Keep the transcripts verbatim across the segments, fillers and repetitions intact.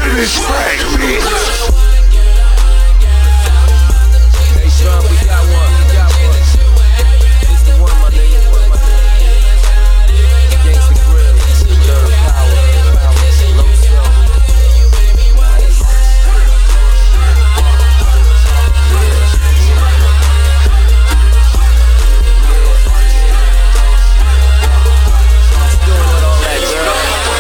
to this track, bitch. We got one, we got one. This the one, my nigga, one, my nigga. Gangsta Grill, Nerd Power, Power, Low Soul. What's doing with all that, girl?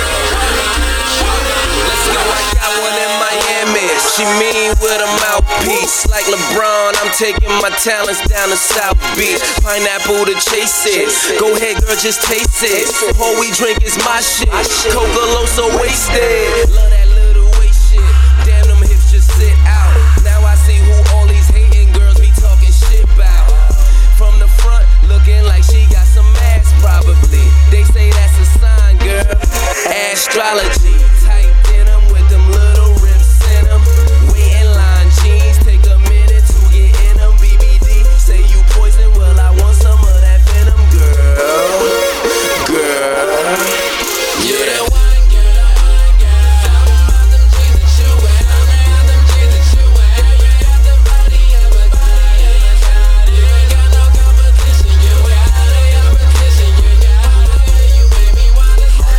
Let's go, I got one in Miami. She mean with a mouthpiece. Like LeBron, I'm taking my talents down to South Beach. Pineapple to chase it. Go ahead, girl, just taste it. All we drink is my shit. Coca Loso wasted. Love that little waist shit. Damn, them hips just sit out. Now I see who all these hating girls be talking shit about. From the front, looking like she got some ass, probably. They say that's a sign, girl. Astrology. Tight denim with them little rips in them. Waiting line jeans. Take a minute to get in them. B B D. Say you poison, well I want some of that venom, girl. Girl. You the one, girl. All them jeans that you wear. All them jeans that you wear. You got the body of a god. You ain't got no competition. You got no competition. You got it. You make me wanna say.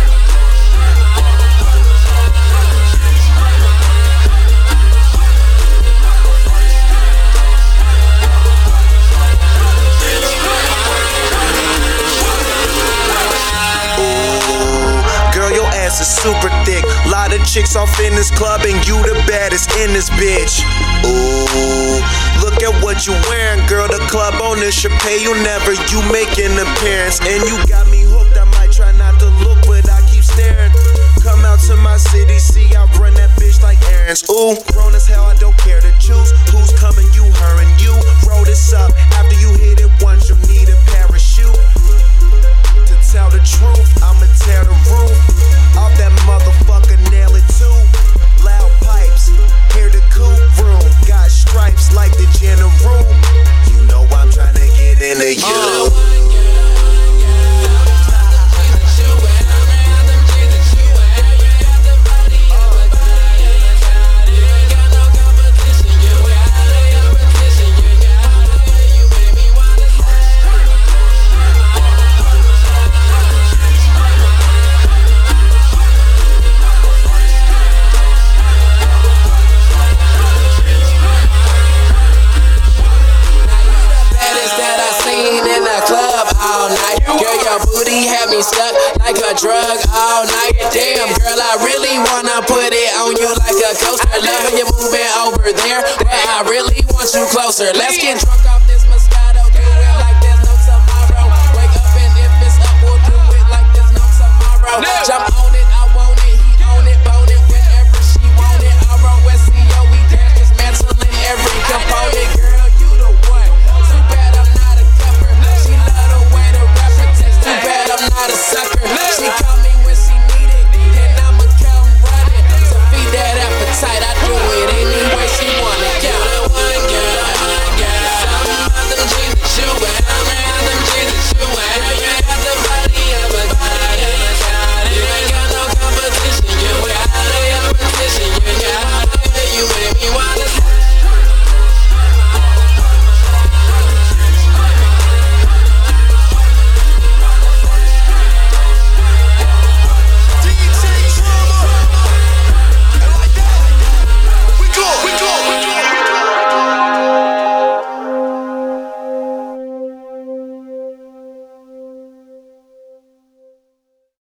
Girl, your ass is super thick. Lot of chicks off in this club, and you the baddest in this bitch. Ooh, look at what you wearing, girl. The club owner should pay you never. You make an appearance, and you got me hooked. I might try not to look, but I keep staring. Come out to my city, see I run that bitch like errands. Ooh, grown as hell, I don't care to choose who's coming. You, her, and you. Roll this up. After you hit it once, you need a parachute. To tell the truth, I'ma tear the roof off that motherfucker, nail it too. Loud pipes, hear the coupe room. Got stripes like the general. You know I'm trying to get into you. Uh. Had me stuck like a drug all night. Damn, girl, I really wanna put it on you like a coaster. Love when you're moving over there, but I really want you closer. Let's get drunk off this Moscato. Do it like there's no tomorrow. Wake up and if it's up, we'll do it like there's no tomorrow. Jump on